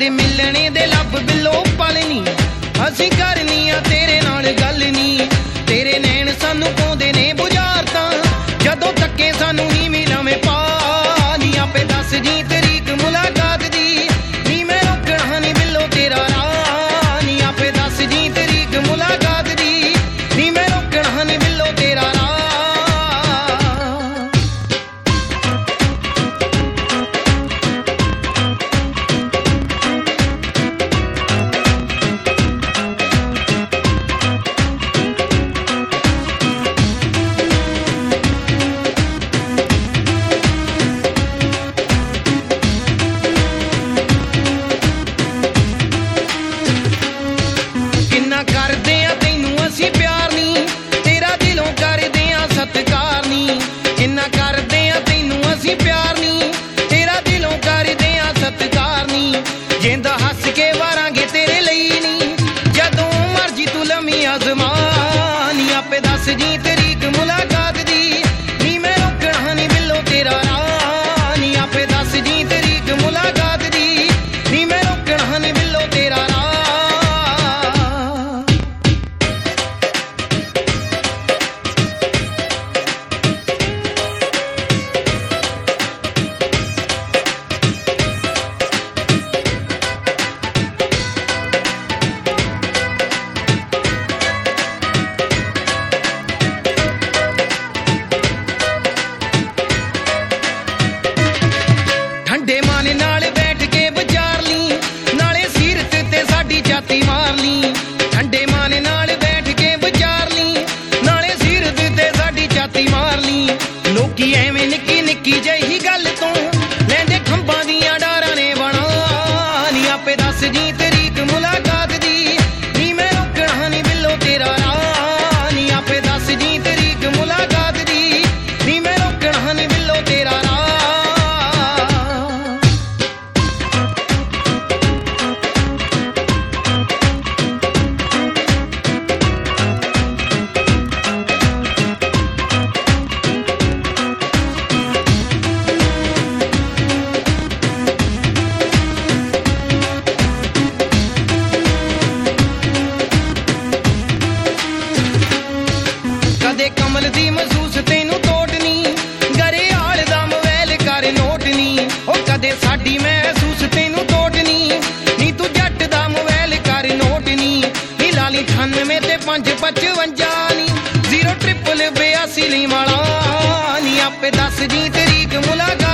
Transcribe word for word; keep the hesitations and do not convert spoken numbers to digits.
तेरे मिलने दे लब बिलो पलनी असीं करनी आ तेरे नाल गल नी तेरे नैन सानू पाउंदे ने बुझारतां जदों तक्के सानू ही मिलावें पा नी आपे दस जी तरीक मुलाकात दी नी मैं रोकना नी बिलो तेरा राह नी आपे दस जी तरीक मुलाकात दी नी मैं रोकना नी बिलो तेरा राह करदे आ तैनू असीं प्यार नी तेरा दिलों करदे आ सत्कार नी इन्ना करदे आ तैनू असीं प्यार नी तेरा दिलों करदे आ सत्कार नी जिंदा हस के वारांगे तेरे लई नी जदों मर्जी तू लम्मी आजमा नी आपे दस जी तरीक मुलाकात दी नी मैं रोकना नी बिलो तेरा राह नी आपे दस जी तरीक मुलाकात दी नी मैं रोकना नी बिलो तेरा राह ठंडे मन नाल बैठ के विचार ली नाले सीरत ते साडी छाती मार ली ठंडे मन नाल बैठ के विचार ली नाले सीरत ते साडी छाती मार ली लोकी एवें निक्की निक्की जही गल तो लैंदे खंबां दियां डारां ने बना नी आपे दस जी तरीक मुलाकात दी नी मैं रोकना नी बिलो तेरा राह नी आपे दस जी तरीक मुलाकात दी नी मैं रोकना नी बिलो तेरा राह कदे कमल दी महसूस तेनू तोड़नी गरे आल दा मोबाइल कर नोटनी ओ कदे साडी महसूस तेनू तोड़नी नी तू जट दा मोबाइल कर नोटनी नी लाली अठानवे ते पंज पचवंजा नी जीरो ट्रिपल बयासी ली वाला नी आपे दस जी तरीक मुलाकात